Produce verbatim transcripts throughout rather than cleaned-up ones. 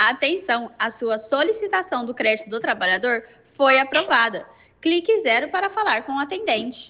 Atenção, a sua solicitação do crédito do trabalhador foi aprovada. Clique zero para falar com o atendente.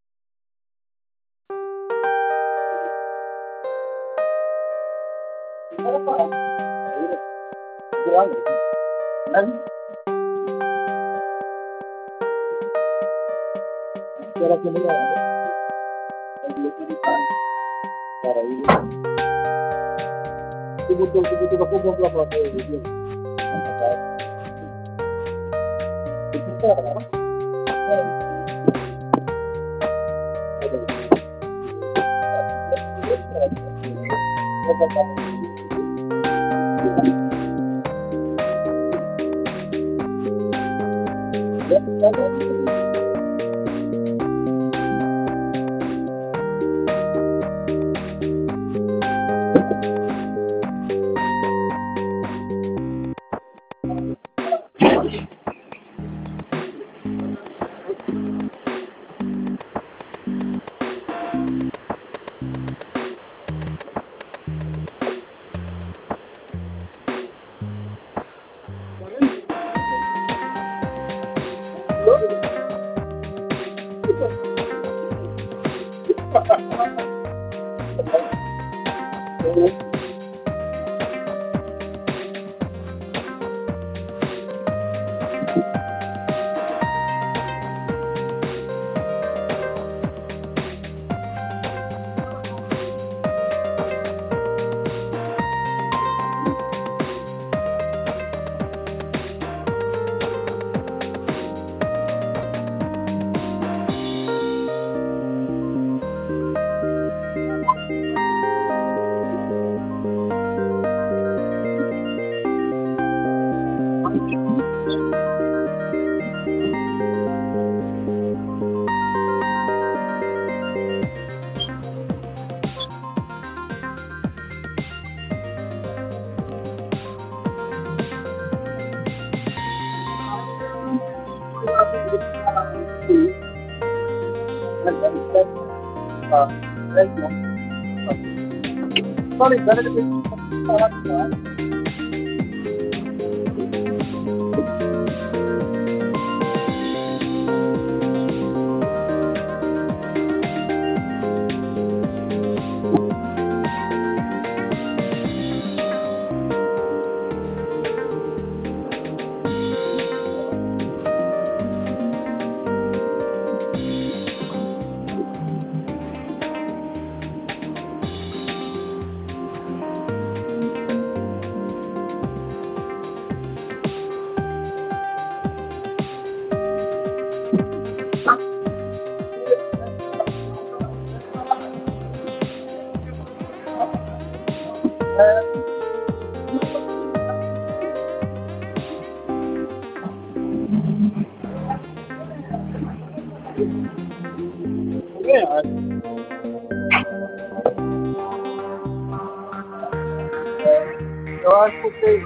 Eu acho que vocês...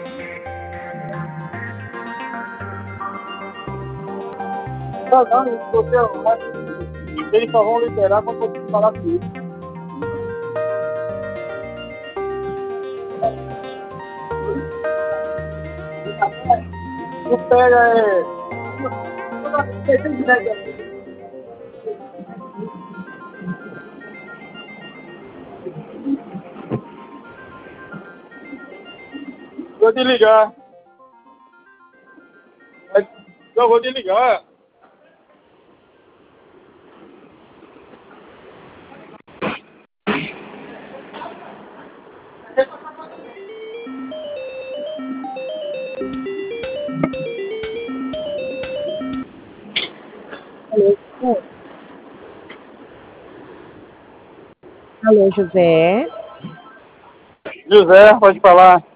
Não, não, você, eu acho que eles só vão liberar quando você falar com isso. Não pega, é... Vou desligar. Não, vou desligar. Alô, José. José, pode falar.